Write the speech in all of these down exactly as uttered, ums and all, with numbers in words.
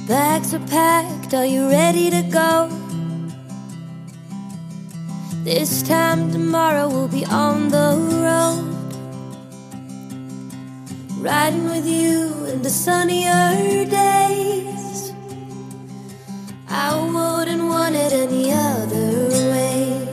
Bags are packed, are you ready to go? This time tomorrow we'll be on the road, riding with you in the sunnier days. I wouldn't want it any other way.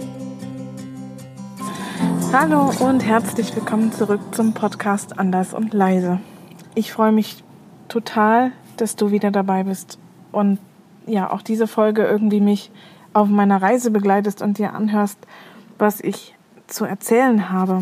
Hallo und herzlich willkommen zurück zum Podcast Anders und Leise. Ich freue mich total, dass du wieder dabei bist und ja, auch diese Folge irgendwie mich auf meiner Reise begleitest und dir anhörst, was ich zu erzählen habe.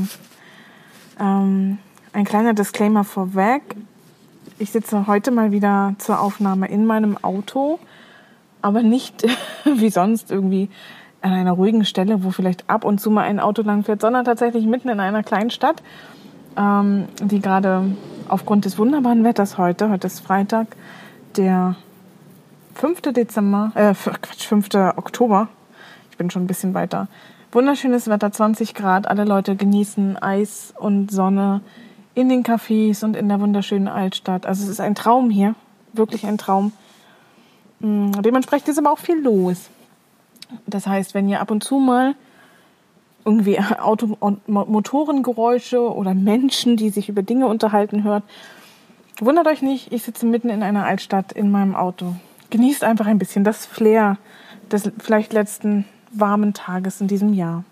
Ähm, ein kleiner Disclaimer vorweg. Ich sitze heute mal wieder zur Aufnahme in meinem Auto, aber nicht wie sonst irgendwie an einer ruhigen Stelle, wo vielleicht ab und zu mal ein Auto lang fährt, sondern tatsächlich mitten in einer kleinen Stadt, ähm, die gerade aufgrund des wunderbaren Wetters heute, heute ist Freitag, der fünfte Dezember, äh, Quatsch, fünfte Oktober, ich bin schon ein bisschen weiter, wunderschönes Wetter, zwanzig Grad, alle Leute genießen Eis und Sonne in den Cafés und in der wunderschönen Altstadt. Also es ist ein Traum hier, wirklich ein Traum. Dementsprechend ist aber auch viel los. Das heißt, wenn ihr ab und zu mal irgendwie Auto- und Motorengeräusche oder Menschen, die sich über Dinge unterhalten, hört, wundert euch nicht, ich sitze mitten in einer Altstadt in meinem Auto. Genießt einfach ein bisschen das Flair des vielleicht letzten warmen Tages in diesem Jahr.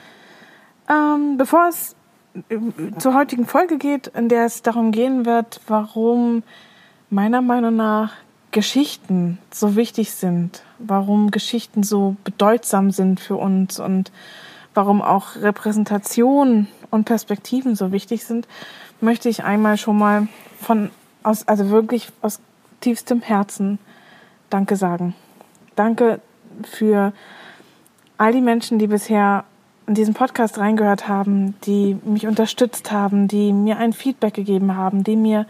Ähm, bevor es zur heutigen Folge geht, in der es darum gehen wird, warum meiner Meinung nach Geschichten so wichtig sind, warum Geschichten so bedeutsam sind für uns und warum auch Repräsentation und Perspektiven so wichtig sind, möchte ich einmal schon mal von aus, also wirklich aus tiefstem Herzen Danke sagen. Danke für all die Menschen, die bisher in diesen Podcast reingehört haben, die mich unterstützt haben, die mir ein Feedback gegeben haben, die mir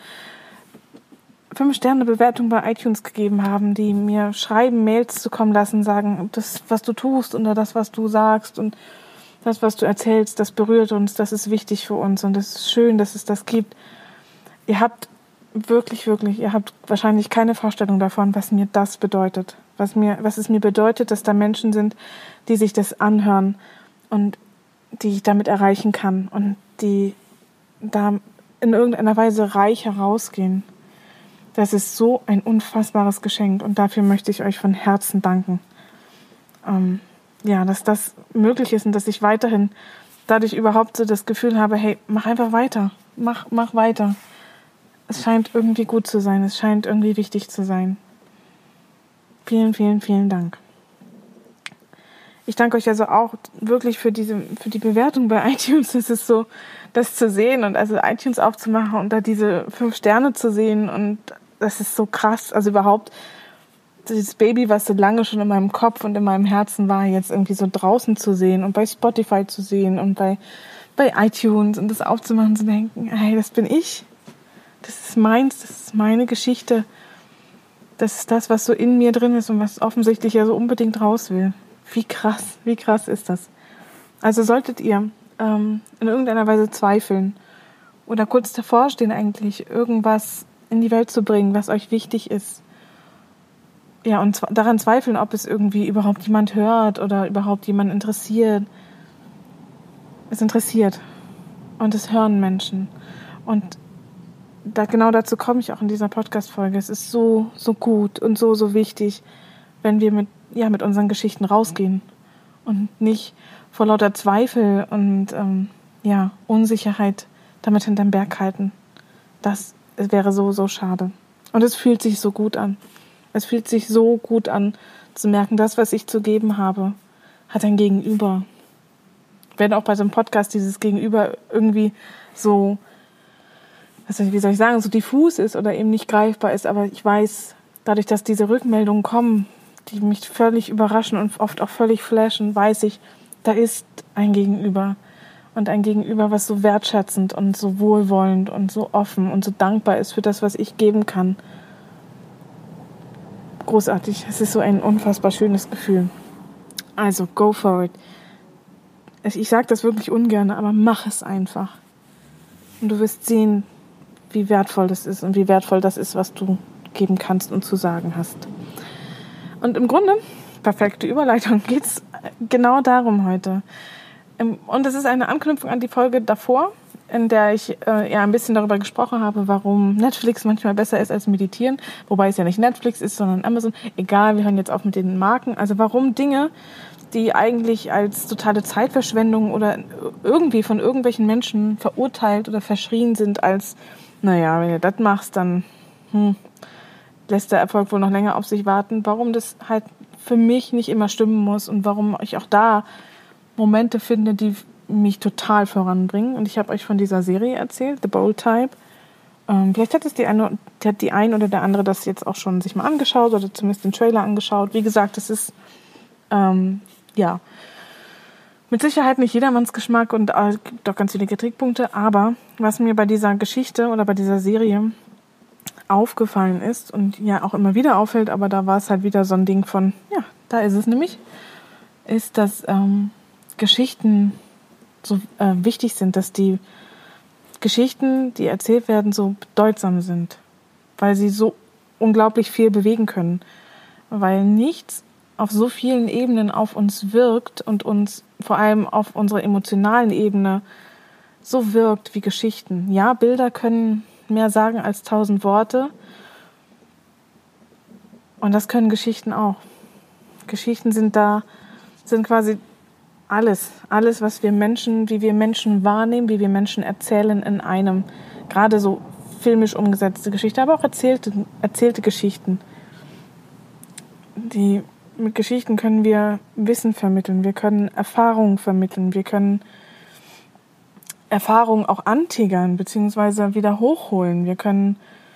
fünf Sterne Bewertung bei iTunes gegeben haben, die mir schreiben, Mails zukommen lassen, sagen, das, was du tust oder das, was du sagst und das, was du erzählst, das berührt uns, das ist wichtig für uns und es ist schön, dass es das gibt. Ihr habt wirklich, wirklich, ihr habt wahrscheinlich keine Vorstellung davon, was mir das bedeutet. Was mir, was es mir bedeutet, dass da Menschen sind, die sich das anhören und die ich damit erreichen kann und die da in irgendeiner Weise reich herausgehen. Das ist so ein unfassbares Geschenk und dafür möchte ich euch von Herzen danken. Ähm, ja, dass das möglich ist und dass ich weiterhin dadurch überhaupt so das Gefühl habe, hey, mach einfach weiter, mach, mach weiter. Es scheint irgendwie gut zu sein, es scheint irgendwie wichtig zu sein. Vielen, vielen, vielen Dank. Ich danke euch also auch wirklich für diese, für die Bewertung bei iTunes. Es ist so, das zu sehen und also iTunes aufzumachen und da diese fünf Sterne zu sehen und das ist so krass. Also überhaupt dieses Baby, was so lange schon in meinem Kopf und in meinem Herzen war, jetzt irgendwie so draußen zu sehen und bei Spotify zu sehen und bei, bei iTunes und das aufzumachen und zu denken, hey, das bin ich. Das ist meins, das ist meine Geschichte. Das ist das, was so in mir drin ist und was offensichtlich ja so unbedingt raus will. Wie krass, wie krass ist das? Also solltet ihr ähm, in irgendeiner Weise zweifeln oder kurz davor stehen eigentlich, irgendwas in die Welt zu bringen, was euch wichtig ist, ja, und zw- daran zweifeln, ob es irgendwie überhaupt jemand hört oder überhaupt jemand interessiert. Es interessiert und es hören Menschen. Und da, genau dazu komme ich auch in dieser Podcast-Folge. Es ist so, so gut und so, so wichtig, wenn wir mit, ja, mit unseren Geschichten rausgehen und nicht vor lauter Zweifel und ähm, ja, Unsicherheit damit hinterm Berg halten. Das wäre so, so schade. Und es fühlt sich so gut an. Es fühlt sich so gut an, zu merken, das, was ich zu geben habe, hat ein Gegenüber. Wenn auch bei so einem Podcast dieses Gegenüber irgendwie so, wie soll ich sagen, so diffus ist oder eben nicht greifbar ist, aber ich weiß, dadurch, dass diese Rückmeldungen kommen, die mich völlig überraschen und oft auch völlig flashen, weiß ich, da ist ein Gegenüber. Und ein Gegenüber, was so wertschätzend und so wohlwollend und so offen und so dankbar ist für das, was ich geben kann. Großartig. Es ist so ein unfassbar schönes Gefühl. Also, go for it. Ich sage das wirklich ungern, aber mach es einfach. Und du wirst sehen, wie wertvoll das ist und wie wertvoll das ist, was du geben kannst und zu sagen hast. Und im Grunde, perfekte Überleitung, geht es genau darum heute. Und es ist eine Anknüpfung an die Folge davor, in der ich äh, ja ein bisschen darüber gesprochen habe, warum Netflix manchmal besser ist als Meditieren. Wobei es ja nicht Netflix ist, sondern Amazon. Egal, wir hören jetzt auf mit den Marken. Also warum Dinge, die eigentlich als totale Zeitverschwendung oder irgendwie von irgendwelchen Menschen verurteilt oder verschrien sind als, naja, wenn du das machst, dann hm, lässt der Erfolg wohl noch länger auf sich warten. Warum das halt für mich nicht immer stimmen muss und warum ich auch da Momente finde, die mich total voranbringen. Und ich habe euch von dieser Serie erzählt, The Bold Type. Ähm, vielleicht hat es die eine, hat die ein oder der andere das jetzt auch schon sich mal angeschaut oder zumindest den Trailer angeschaut. Wie gesagt, es ist ähm, ja mit Sicherheit nicht jedermanns Geschmack und äh, gibt auch ganz viele Kritikpunkte. Aber was mir bei dieser Geschichte oder bei dieser Serie aufgefallen ist und ja auch immer wieder auffällt, aber da war es halt wieder so ein Ding von, ja, da ist es nämlich, ist, dass ähm, Geschichten so äh, wichtig sind, dass die Geschichten, die erzählt werden, so bedeutsam sind, weil sie so unglaublich viel bewegen können, weil nichts auf so vielen Ebenen auf uns wirkt und uns vor allem auf unserer emotionalen Ebene so wirkt wie Geschichten. Ja, Bilder können mehr sagen als tausend Worte und das können Geschichten auch. Geschichten sind da, sind quasi alles, alles, was wir Menschen, wie wir Menschen wahrnehmen, wie wir Menschen erzählen in einem, gerade so filmisch umgesetzte Geschichte, aber auch erzählte, erzählte Geschichten. Die, mit Geschichten können wir Wissen vermitteln, wir können Erfahrungen vermitteln, wir können Erfahrungen auch antigern, beziehungsweise wieder hochholen. Wir können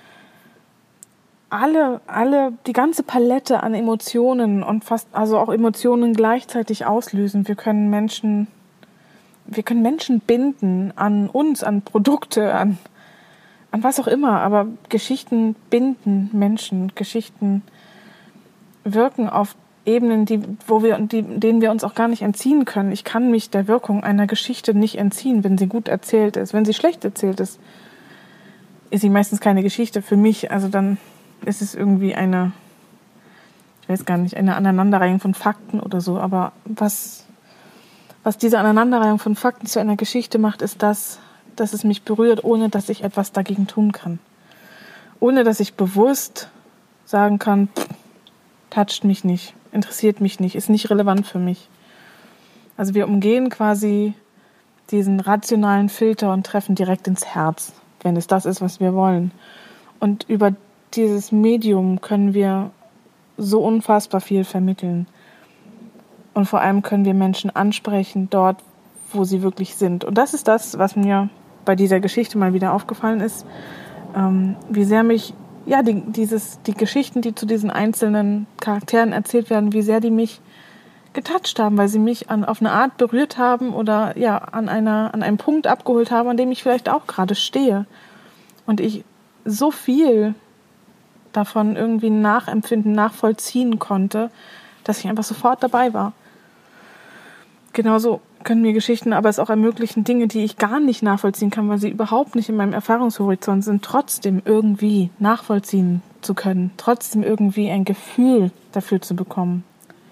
alle, alle, die ganze Palette an Emotionen und fast, also auch Emotionen gleichzeitig auslösen. Wir können Menschen, wir können Menschen binden an uns, an Produkte, an, an was auch immer. Aber Geschichten binden Menschen. Geschichten wirken auf Ebenen, die, wo wir, die, denen wir uns auch gar nicht entziehen können. Ich kann mich der Wirkung einer Geschichte nicht entziehen, wenn sie gut erzählt ist. Wenn sie schlecht erzählt ist, ist sie meistens keine Geschichte für mich. Also dann ist es irgendwie eine, ich weiß gar nicht, eine Aneinanderreihung von Fakten oder so. Aber was, was diese Aneinanderreihung von Fakten zu einer Geschichte macht, ist das, dass es mich berührt, ohne dass ich etwas dagegen tun kann. Ohne dass ich bewusst sagen kann, pff, toucht mich nicht, interessiert mich nicht, ist nicht relevant für mich. Also wir umgehen quasi diesen rationalen Filter und treffen direkt ins Herz, wenn es das ist, was wir wollen. Und über dieses Medium können wir so unfassbar viel vermitteln. Und vor allem können wir Menschen ansprechen, dort, wo sie wirklich sind. Und das ist das, was mir bei dieser Geschichte mal wieder aufgefallen ist, ähm, wie sehr mich, ja, die, dieses, die Geschichten, die zu diesen einzelnen Charakteren erzählt werden, wie sehr die mich getoucht haben, weil sie mich an, auf eine Art berührt haben oder ja, an, einer, an einem Punkt abgeholt haben, an dem ich vielleicht auch gerade stehe. Und ich so viel davon irgendwie nachempfinden, nachvollziehen konnte, dass ich einfach sofort dabei war. Genauso können mir Geschichten aber es auch ermöglichen, Dinge, die ich gar nicht nachvollziehen kann, weil sie überhaupt nicht in meinem Erfahrungshorizont sind, trotzdem irgendwie nachvollziehen zu können, trotzdem irgendwie ein Gefühl dafür zu bekommen.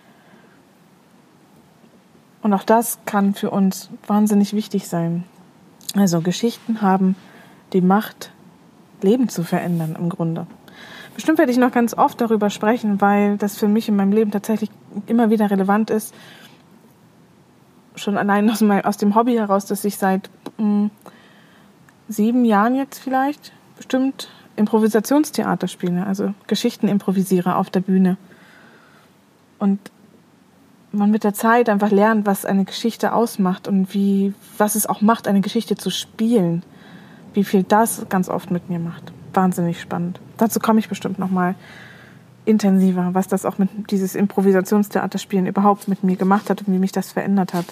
Und auch das kann für uns wahnsinnig wichtig sein. Also Geschichten haben die Macht, Leben zu verändern im Grunde. Bestimmt werde ich noch ganz oft darüber sprechen, weil das für mich in meinem Leben tatsächlich immer wieder relevant ist. Schon allein aus, mein, aus dem Hobby heraus, dass ich seit mh, sieben Jahren jetzt vielleicht bestimmt Improvisationstheater spiele, also Geschichten improvisiere auf der Bühne. Und man mit der Zeit einfach lernt, was eine Geschichte ausmacht und wie, was es auch macht, eine Geschichte zu spielen. Wie viel das ganz oft mit mir macht. Wahnsinnig spannend. Dazu komme ich bestimmt nochmal intensiver, was das auch mit dieses Improvisationstheaterspielen überhaupt mit mir gemacht hat und wie mich das verändert hat.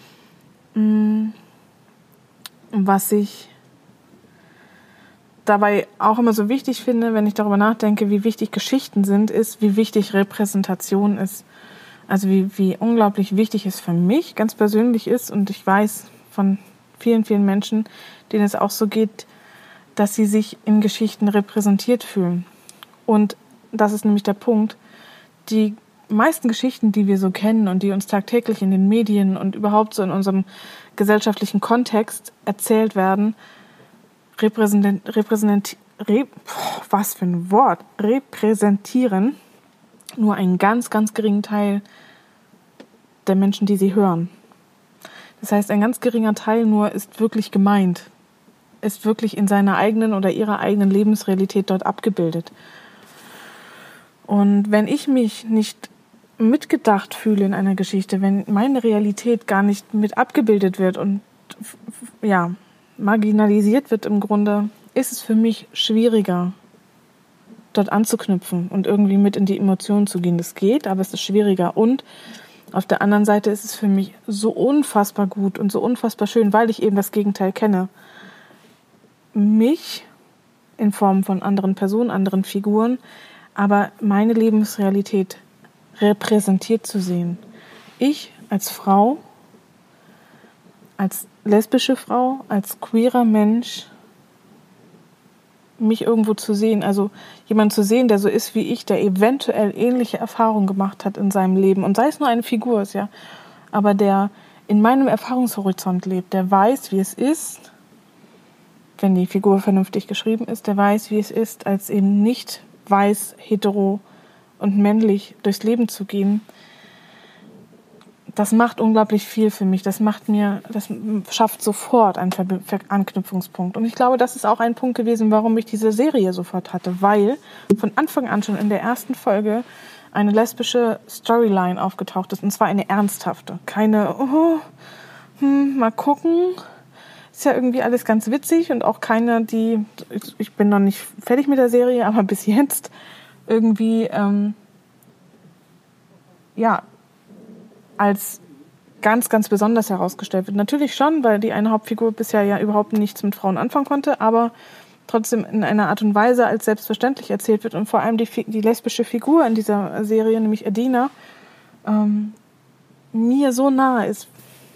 Was ich dabei auch immer so wichtig finde, wenn ich darüber nachdenke, wie wichtig Geschichten sind, ist, wie wichtig Repräsentation ist. Also wie, wie unglaublich wichtig es für mich ganz persönlich ist, und ich weiß von vielen, vielen Menschen, denen es auch so geht, dass sie sich in Geschichten repräsentiert fühlen. Und das ist nämlich der Punkt, die meisten Geschichten, die wir so kennen und die uns tagtäglich in den Medien und überhaupt so in unserem gesellschaftlichen Kontext erzählt werden, repräsent, repräsent, rep, was für ein Wort, repräsentieren nur einen ganz, ganz geringen Teil der Menschen, die sie hören. Das heißt, ein ganz geringer Teil nur ist wirklich gemeint, ist wirklich in seiner eigenen oder ihrer eigenen Lebensrealität dort abgebildet. Und wenn ich mich nicht mitgedacht fühle in einer Geschichte, wenn meine Realität gar nicht mit abgebildet wird und ja, marginalisiert wird im Grunde, ist es für mich schwieriger, dort anzuknüpfen und irgendwie mit in die Emotionen zu gehen. Das geht, aber es ist schwieriger. Und auf der anderen Seite ist es für mich so unfassbar gut und so unfassbar schön, weil ich eben das Gegenteil kenne, mich in Form von anderen Personen, anderen Figuren, aber meine Lebensrealität repräsentiert zu sehen. Ich als Frau, als lesbische Frau, als queerer Mensch, mich irgendwo zu sehen, also jemand zu sehen, der so ist wie ich, der eventuell ähnliche Erfahrungen gemacht hat in seinem Leben und sei es nur eine Figur ist, ja, aber der in meinem Erfahrungshorizont lebt, der weiß, wie es ist, wenn die Figur vernünftig geschrieben ist, der weiß, wie es ist, als eben nicht weiß, hetero und männlich durchs Leben zu gehen. Das macht unglaublich viel für mich. Das macht mir, das schafft sofort einen Ver- Ver- Anknüpfungspunkt. Und ich glaube, das ist auch ein Punkt gewesen, warum ich diese Serie sofort hatte, weil von Anfang an schon in der ersten Folge eine lesbische Storyline aufgetaucht ist, und zwar eine ernsthafte. Keine, oh, hm, mal gucken. Ist ja irgendwie alles ganz witzig und auch keine, die, ich bin noch nicht fertig mit der Serie, aber bis jetzt irgendwie, ähm, ja, als ganz, ganz besonders herausgestellt wird. Natürlich schon, weil die eine Hauptfigur bisher ja überhaupt nichts mit Frauen anfangen konnte, aber trotzdem in einer Art und Weise als selbstverständlich erzählt wird und vor allem die, die lesbische Figur in dieser Serie, nämlich Adina, ähm, mir so nahe ist.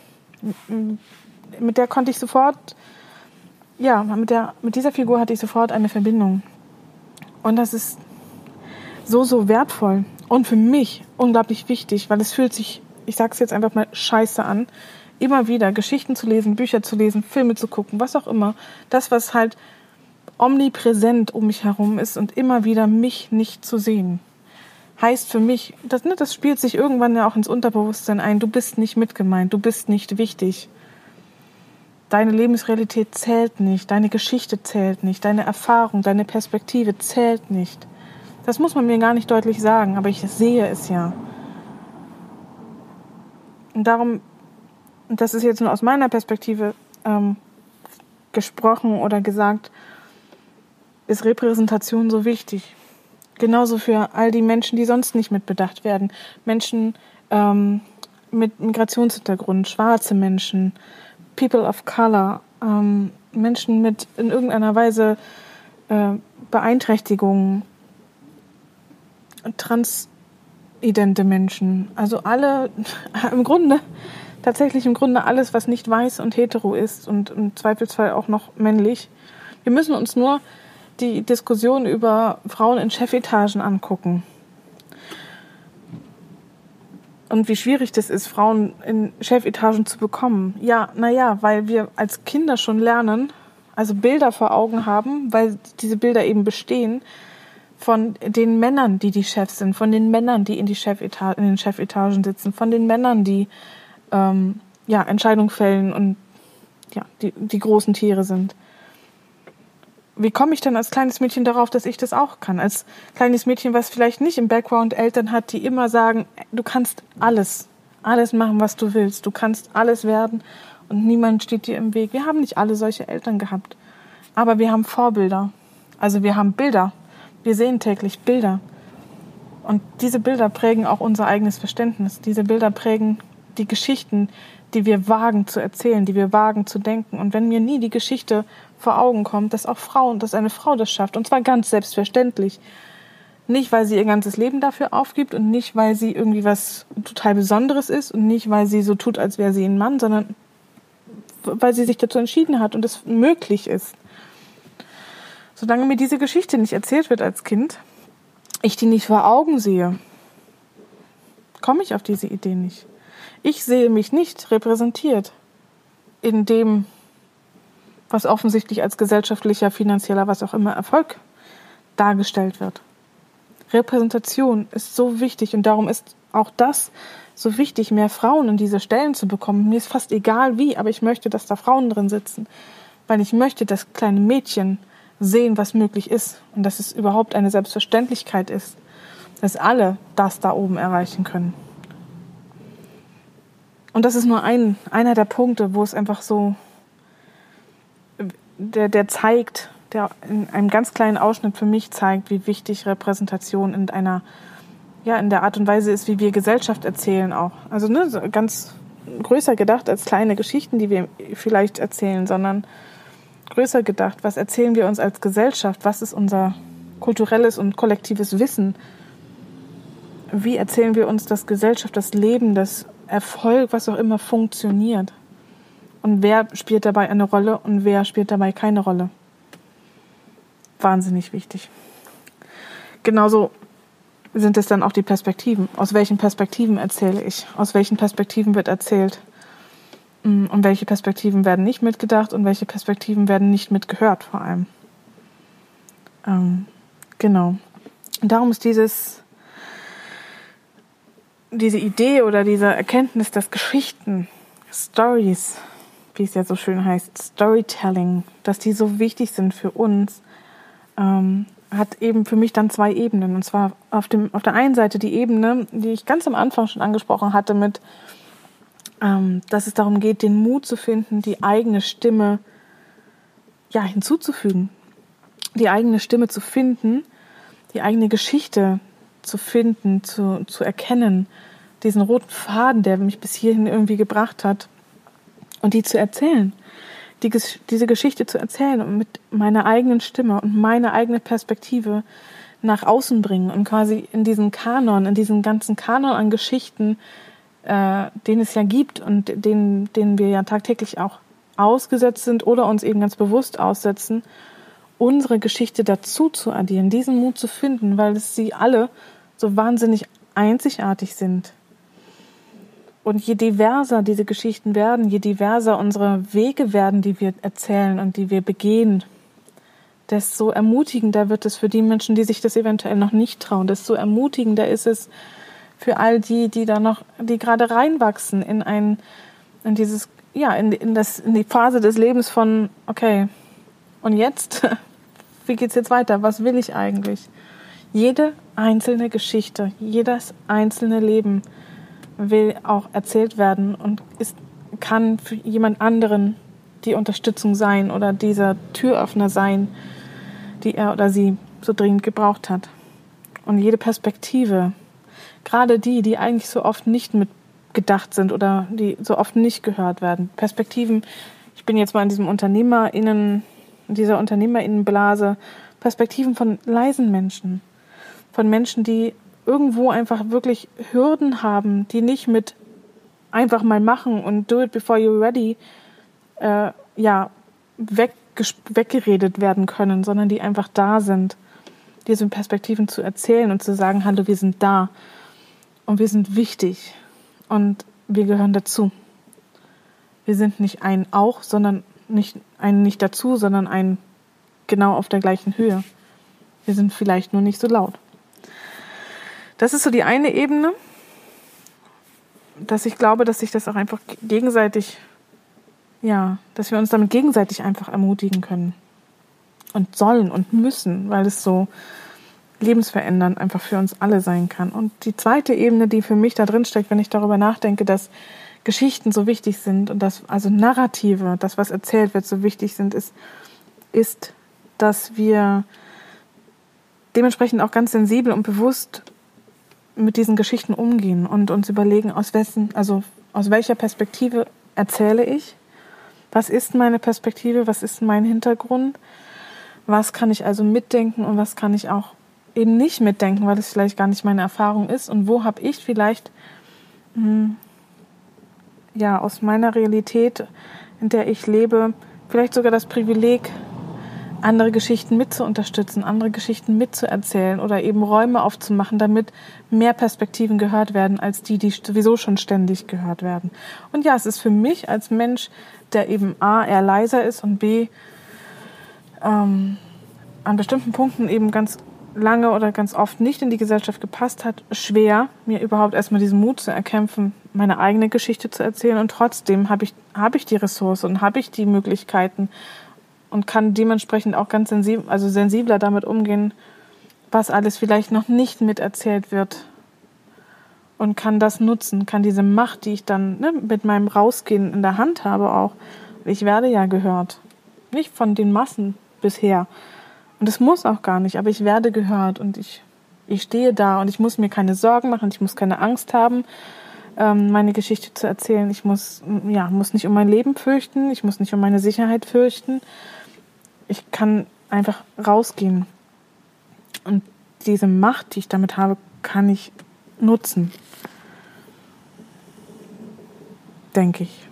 Mit der konnte ich sofort, ja, mit der, mit dieser Figur hatte ich sofort eine Verbindung. Und das ist so, so wertvoll und für mich unglaublich wichtig, weil es fühlt sich, ich sag's jetzt einfach mal, scheiße an, immer wieder Geschichten zu lesen, Bücher zu lesen, Filme zu gucken, was auch immer. Das, was halt omnipräsent um mich herum ist und immer wieder mich nicht zu sehen. Heißt für mich, das, ne, das spielt sich irgendwann ja auch ins Unterbewusstsein ein, du bist nicht mitgemeint, du bist nicht wichtig. Deine Lebensrealität zählt nicht, deine Geschichte zählt nicht, deine Erfahrung, deine Perspektive zählt nicht. Das muss man mir gar nicht deutlich sagen, aber ich sehe es ja. Und darum, das ist jetzt nur aus meiner Perspektive ähm, gesprochen oder gesagt, ist Repräsentation so wichtig. Genauso für all die Menschen, die sonst nicht mitbedacht werden. Menschen ähm, mit Migrationshintergrund, schwarze Menschen, People of Color, ähm, Menschen mit in irgendeiner Weise äh, Beeinträchtigungen, transidente Menschen, also alle, im Grunde, tatsächlich im Grunde alles, was nicht weiß und hetero ist und im Zweifelsfall auch noch männlich. Wir müssen uns nur die Diskussion über Frauen in Chefetagen angucken. Und wie schwierig das ist, Frauen in Chefetagen zu bekommen. Ja, naja, weil wir als Kinder schon lernen, also Bilder vor Augen haben, weil diese Bilder eben bestehen, von den Männern, die die Chefs sind, von den Männern, die in, die Chefeta- in den Chefetagen sitzen, von den Männern, die ähm, ja, Entscheidungen fällen und ja, die, die großen Tiere sind. Wie komme ich denn als kleines Mädchen darauf, dass ich das auch kann? Als kleines Mädchen, was vielleicht nicht im Background Eltern hat, die immer sagen, du kannst alles, alles machen, was du willst. Du kannst alles werden und niemand steht dir im Weg. Wir haben nicht alle solche Eltern gehabt, aber wir haben Vorbilder. Also wir haben Bilder. Wir sehen täglich Bilder. Und diese Bilder prägen auch unser eigenes Verständnis. Diese Bilder prägen die Geschichten, die wir wagen zu erzählen, die wir wagen zu denken. Und wenn mir nie die Geschichte vor Augen kommt, dass auch Frauen, dass eine Frau das schafft, und zwar ganz selbstverständlich. Nicht, weil sie ihr ganzes Leben dafür aufgibt und nicht, weil sie irgendwie was total Besonderes ist und nicht, weil sie so tut, als wäre sie ein Mann, sondern weil sie sich dazu entschieden hat und es möglich ist. Solange mir diese Geschichte nicht erzählt wird als Kind, ich die nicht vor Augen sehe, komme ich auf diese Idee nicht. Ich sehe mich nicht repräsentiert in dem, was offensichtlich als gesellschaftlicher, finanzieller, was auch immer Erfolg dargestellt wird. Repräsentation ist so wichtig und darum ist auch das so wichtig, mehr Frauen in diese Stellen zu bekommen. Mir ist fast egal wie, aber ich möchte, dass da Frauen drin sitzen, weil ich möchte, dass kleine Mädchen sehen, was möglich ist und dass es überhaupt eine Selbstverständlichkeit ist, dass alle das da oben erreichen können. Und das ist nur ein, einer der Punkte, wo es einfach so, der, der zeigt, der in einem ganz kleinen Ausschnitt für mich zeigt, wie wichtig Repräsentation in einer, ja, in der Art und Weise ist, wie wir Gesellschaft erzählen auch. Also ne, so ganz größer gedacht als kleine Geschichten, die wir vielleicht erzählen, sondern größer gedacht, was erzählen wir uns als Gesellschaft? Was ist unser kulturelles und kollektives Wissen? Wie erzählen wir uns, dass Gesellschaft, das Leben, das Erfolg, was auch immer funktioniert? Und wer spielt dabei eine Rolle und wer spielt dabei keine Rolle? Wahnsinnig wichtig. Genauso sind es dann auch die Perspektiven. Aus welchen Perspektiven erzähle ich? Aus welchen Perspektiven wird erzählt? Und welche Perspektiven werden nicht mitgedacht und welche Perspektiven werden nicht mitgehört vor allem. Ähm, genau. Und darum ist dieses, diese Idee oder diese Erkenntnis, dass Geschichten, Stories, wie es ja so schön heißt, Storytelling, dass die so wichtig sind für uns, ähm, hat eben für mich dann zwei Ebenen. Und zwar auf dem, auf der einen Seite die Ebene, die ich ganz am Anfang schon angesprochen hatte, mit, ähm, dass es darum geht, den Mut zu finden, die eigene Stimme ja, hinzuzufügen. Die eigene Stimme zu finden, die eigene Geschichte zu finden, zu, zu erkennen, diesen roten Faden, der mich bis hierhin irgendwie gebracht hat, und die zu erzählen. Die, diese Geschichte zu erzählen und mit meiner eigenen Stimme und meiner eigenen Perspektive nach außen bringen und quasi in diesen Kanon, in diesen ganzen Kanon an Geschichten, äh, den es ja gibt und denen, denen wir ja tagtäglich auch ausgesetzt sind oder uns eben ganz bewusst aussetzen, unsere Geschichte dazu zu addieren, diesen Mut zu finden, weil es sie alle so wahnsinnig einzigartig sind. Und je diverser diese Geschichten werden, je diverser unsere Wege werden, die wir erzählen und die wir begehen, desto ermutigender wird es für die Menschen, die sich das eventuell noch nicht trauen. Desto ermutigender ist es für all die, die da noch, die gerade reinwachsen in ein, in dieses, ja, in, in das, in die Phase des Lebens von, okay, und jetzt? Wie geht's jetzt weiter? Was will ich eigentlich? Jede einzelne Geschichte, jedes einzelne Leben will auch erzählt werden und ist, kann für jemand anderen die Unterstützung sein oder dieser Türöffner sein, die er oder sie so dringend gebraucht hat. Und jede Perspektive, gerade die, die eigentlich so oft nicht mitgedacht sind oder die so oft nicht gehört werden. Perspektiven, ich bin jetzt mal in diesem UnternehmerInnen, in dieser UnternehmerInnenblase, Perspektiven von leisen Menschen, von Menschen, die irgendwo einfach wirklich Hürden haben, die nicht mit einfach mal machen und do it before you're ready äh, ja, weg, weggeredet werden können, sondern die einfach da sind, diese Perspektiven zu erzählen und zu sagen, hallo, wir sind da und wir sind wichtig und wir gehören dazu. Wir sind nicht ein auch, sondern nicht ein nicht dazu, sondern ein genau auf der gleichen Höhe. Wir sind vielleicht nur nicht so laut. Das ist so die eine Ebene, dass ich glaube, dass sich das auch einfach gegenseitig, ja, dass wir uns damit gegenseitig einfach ermutigen können und sollen und müssen, weil es so lebensverändernd einfach für uns alle sein kann. Und die zweite Ebene, die für mich da drin steckt, wenn ich darüber nachdenke, dass Geschichten so wichtig sind und dass also Narrative, das, was erzählt wird, so wichtig sind, ist, ist, dass wir dementsprechend auch ganz sensibel und bewusst mit diesen Geschichten umgehen und uns überlegen, aus wessen, also aus welcher Perspektive erzähle ich? Was ist meine Perspektive? Was ist mein Hintergrund? Was kann ich also mitdenken und was kann ich auch eben nicht mitdenken, weil es vielleicht gar nicht meine Erfahrung ist? Und wo habe ich vielleicht mh, ja aus meiner Realität, in der ich lebe, vielleicht sogar das Privileg, andere Geschichten mit zu unterstützen, andere Geschichten mitzuerzählen oder eben Räume aufzumachen, damit mehr Perspektiven gehört werden, als die, die sowieso schon ständig gehört werden. Und ja, es ist für mich als Mensch, der eben A, eher leiser ist und B, ähm, an bestimmten Punkten eben ganz lange oder ganz oft nicht in die Gesellschaft gepasst hat, schwer, mir überhaupt erstmal diesen Mut zu erkämpfen, meine eigene Geschichte zu erzählen. Und trotzdem habe ich, habe ich die Ressource und habe ich die Möglichkeiten und kann dementsprechend auch ganz sensibel, also sensibler damit umgehen, was alles vielleicht noch nicht miterzählt wird. Und kann das nutzen, kann diese Macht, die ich dann ne, mit meinem Rausgehen in der Hand habe auch. Ich werde ja gehört. Nicht von den Massen bisher. Und es muss auch gar nicht, aber ich werde gehört und ich, ich stehe da und ich muss mir keine Sorgen machen, ich muss keine Angst haben, ähm, meine Geschichte zu erzählen. Ich muss, ja, muss nicht um mein Leben fürchten, ich muss nicht um meine Sicherheit fürchten. Ich kann einfach rausgehen. Und diese Macht, die ich damit habe, kann ich nutzen. Denke ich.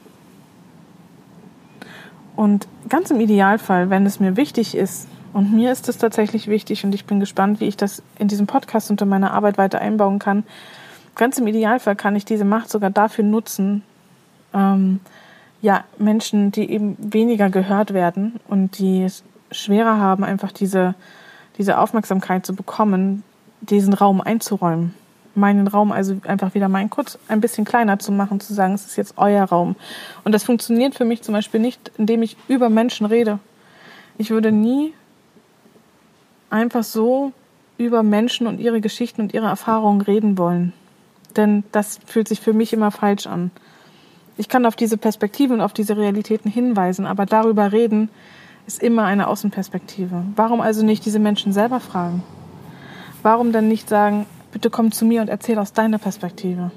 Und ganz im Idealfall, wenn es mir wichtig ist, und mir ist es tatsächlich wichtig und ich bin gespannt, wie ich das in diesem Podcast unter meiner Arbeit weiter einbauen kann. Ganz im Idealfall kann ich diese Macht sogar dafür nutzen, ähm, ja, Menschen, die eben weniger gehört werden und die es schwerer haben, einfach diese, diese Aufmerksamkeit zu bekommen, diesen Raum einzuräumen. Meinen Raum also einfach wieder mal kurz ein bisschen kleiner zu machen, zu sagen, es ist jetzt euer Raum. Und das funktioniert für mich zum Beispiel nicht, indem ich über Menschen rede. Ich würde nie einfach so über Menschen und ihre Geschichten und ihre Erfahrungen reden wollen. Denn das fühlt sich für mich immer falsch an. Ich kann auf diese Perspektiven und auf diese Realitäten hinweisen, aber darüber reden ist immer eine Außenperspektive. Warum also nicht diese Menschen selber fragen? Warum dann nicht sagen, bitte komm zu mir und erzähl aus deiner Perspektive?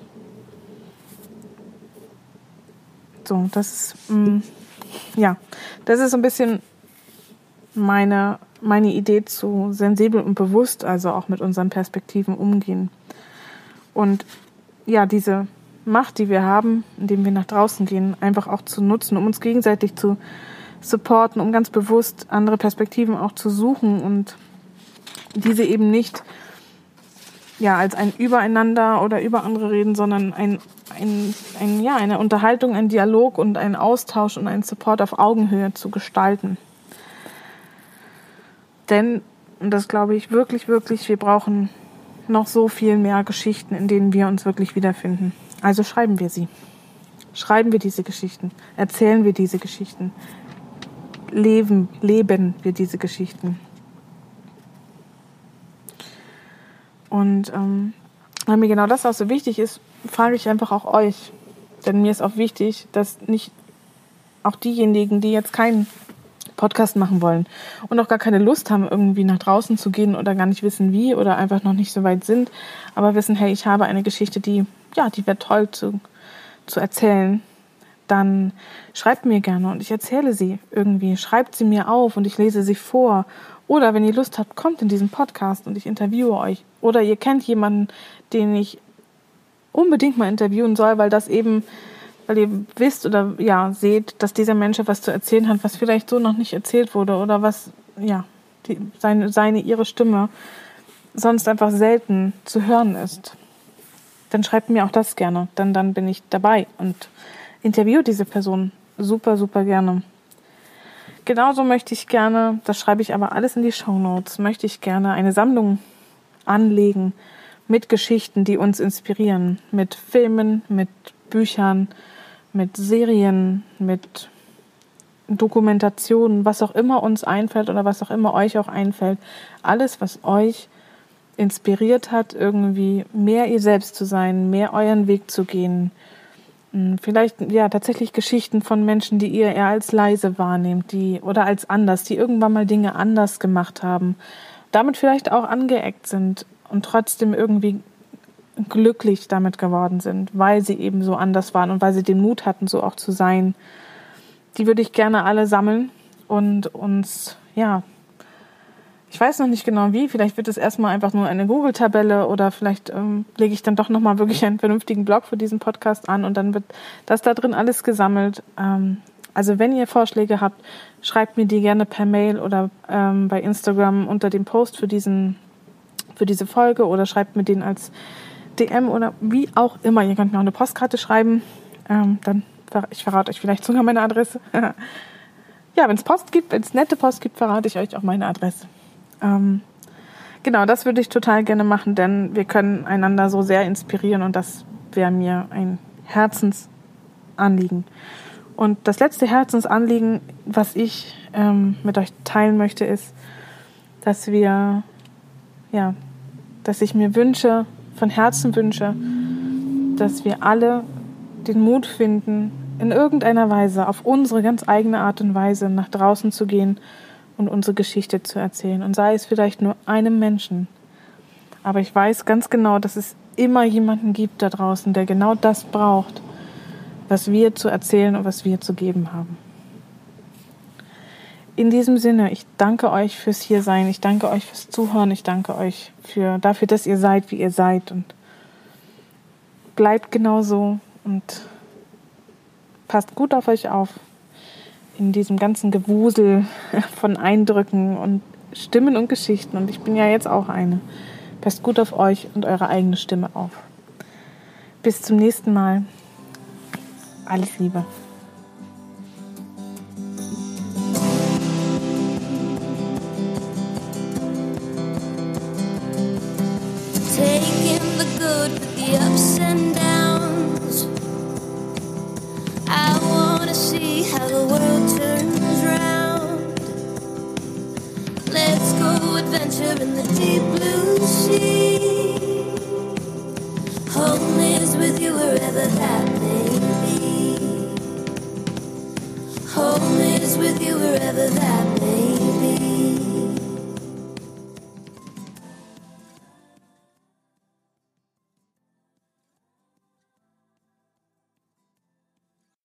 So, das ist, mh, ja, das ist so ein bisschen meine meine Idee zu sensibel und bewusst, also auch mit unseren Perspektiven umgehen. Und ja, diese Macht, die wir haben, indem wir nach draußen gehen, einfach auch zu nutzen, um uns gegenseitig zu supporten, um ganz bewusst andere Perspektiven auch zu suchen und diese eben nicht ja als ein Übereinander oder über andere reden, sondern ein, ein, ein, ja, eine Unterhaltung, ein Dialog und ein Austausch und ein Support auf Augenhöhe zu gestalten. Denn, und das glaube ich wirklich, wirklich, wir brauchen noch so viel mehr Geschichten, in denen wir uns wirklich wiederfinden. Also schreiben wir sie. Schreiben wir diese Geschichten. Erzählen wir diese Geschichten. Leben, leben wir diese Geschichten. Und ähm, weil mir genau das auch so wichtig ist, frage ich einfach auch euch. Denn mir ist auch wichtig, dass nicht auch diejenigen, die jetzt keinen Podcast machen wollen und auch gar keine Lust haben, irgendwie nach draußen zu gehen oder gar nicht wissen wie oder einfach noch nicht so weit sind, aber wissen, hey, ich habe eine Geschichte, die, ja, die wäre toll zu, zu erzählen, dann schreibt mir gerne und ich erzähle sie irgendwie. Schreibt sie mir auf und ich lese sie vor. Oder wenn ihr Lust habt, kommt in diesen Podcast und ich interviewe euch. Oder ihr kennt jemanden, den ich unbedingt mal interviewen soll, weil das eben weil ihr wisst oder ja seht, dass dieser Mensch etwas zu erzählen hat, was vielleicht so noch nicht erzählt wurde oder was, ja, die, seine, seine, ihre Stimme sonst einfach selten zu hören ist. Dann schreibt mir auch das gerne, dann, dann bin ich dabei und interviewe diese Person super, super gerne. Genauso möchte ich gerne, das schreibe ich aber alles in die Shownotes, möchte ich gerne eine Sammlung anlegen mit Geschichten, die uns inspirieren, mit Filmen, mit Büchern, mit Serien, mit Dokumentationen, was auch immer uns einfällt oder was auch immer euch auch einfällt. Alles, was euch inspiriert hat, irgendwie mehr ihr selbst zu sein, mehr euren Weg zu gehen. Vielleicht ja tatsächlich Geschichten von Menschen, die ihr eher als leise wahrnehmt, die oder als anders, die irgendwann mal Dinge anders gemacht haben, damit vielleicht auch angeeckt sind und trotzdem irgendwie glücklich damit geworden sind, weil sie eben so anders waren und weil sie den Mut hatten, so auch zu sein. Die würde ich gerne alle sammeln und uns, ja, ich weiß noch nicht genau wie, vielleicht wird es erstmal einfach nur eine Google-Tabelle oder vielleicht ähm, lege ich dann doch nochmal wirklich einen vernünftigen Blog für diesen Podcast an und dann wird das da drin alles gesammelt, ähm, Also wenn ihr Vorschläge habt, schreibt mir die gerne per Mail oder ähm, bei Instagram unter dem Post für, diesen, für diese Folge oder schreibt mir den als D M oder wie auch immer. Ihr könnt mir auch eine Postkarte schreiben. Ähm, dann ich verrate euch vielleicht sogar meine Adresse. Ja, wenn es Post gibt, wenn es nette Post gibt, verrate ich euch auch meine Adresse. Ähm, genau, das würde ich total gerne machen, denn wir können einander so sehr inspirieren und das wäre mir ein Herzensanliegen. Und das letzte Herzensanliegen, was ich ähm, mit euch teilen möchte, ist, dass wir, ja, dass ich mir wünsche, von Herzen wünsche, dass wir alle den Mut finden, in irgendeiner Weise, auf unsere ganz eigene Art und Weise nach draußen zu gehen und unsere Geschichte zu erzählen. Und sei es vielleicht nur einem Menschen. Aber ich weiß ganz genau, dass es immer jemanden gibt da draußen, der genau das braucht, was wir zu erzählen und was wir zu geben haben. In diesem Sinne, ich danke euch fürs Hiersein, ich danke euch fürs Zuhören, ich danke euch für, dafür, dass ihr seid, wie ihr seid und bleibt genauso und passt gut auf euch auf in diesem ganzen Gewusel von Eindrücken und Stimmen und Geschichten. Und ich bin ja jetzt auch eine. Passt gut auf euch und eure eigene Stimme auf. Bis zum nächsten Mal. Alles Liebe. Taking the good with the ups and downs. I wanna see how the world turns round. Let's go adventure in the deep blue sea. Home is with you wherever that may be. Home is with you wherever that may be.